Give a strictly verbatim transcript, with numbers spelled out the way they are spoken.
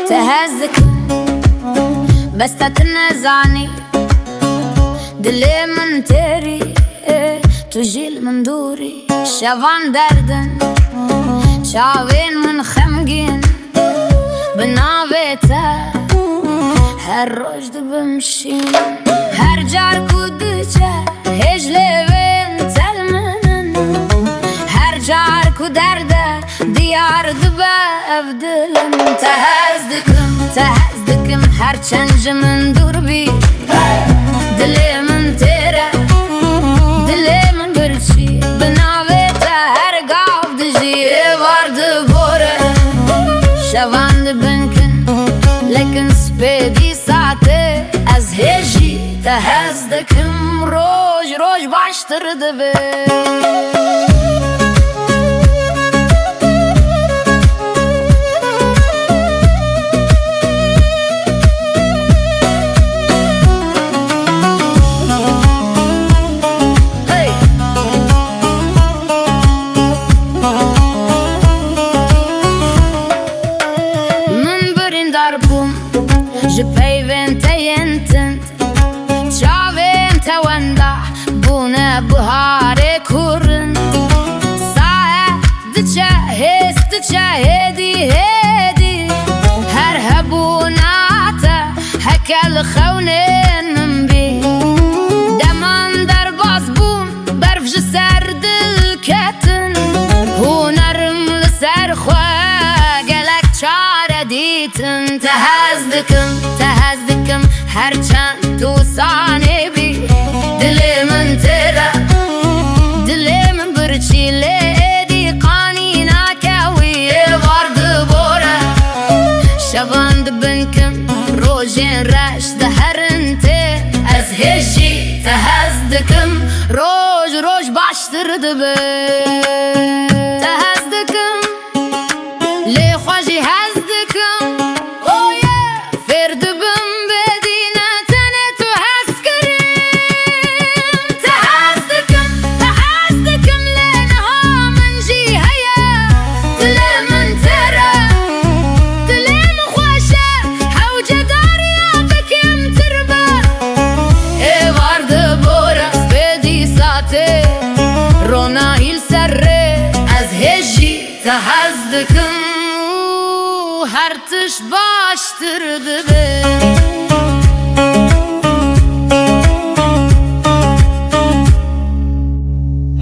تهزك بس تتنازعني دلي من تيري تجيل من دوري شافان دردن شاوين من خمجين بنابتا هر روش بمشي هر جار كودجا هجلي بين تلمنن هر جار كودرده ديار دبا افدلن تهزدكم تهزدكم هر چنج من دور بی دلی من تیره دلی من برچی بناویتا هر گاو دجی وارد بوره شواند بنکن لكن سبيدي ساعتي از هجي تهزدكم روج روج باشتر دبي جبهي تينتنت شافين توندا بونا بهاري كورن ساعة دتشا هيس دتشا هيدي هيدي هرهبوناتا هكا الخونين من بي دمان در بازبون برفج سرد الكتن هو نرم لسر خواه قلك چاره ديتن تهزدكم تهزدكم هر چند توساني بي دلي من تيرا دلي من برچي ليدي قانينا كوي وارد بورا شواند بنكم روجين راش دهرنتي از هجي تهزدكم روج روج باشتر دبي تهزدكم لي خواجي هزدكم تهزدكم هر تش باشتر دبي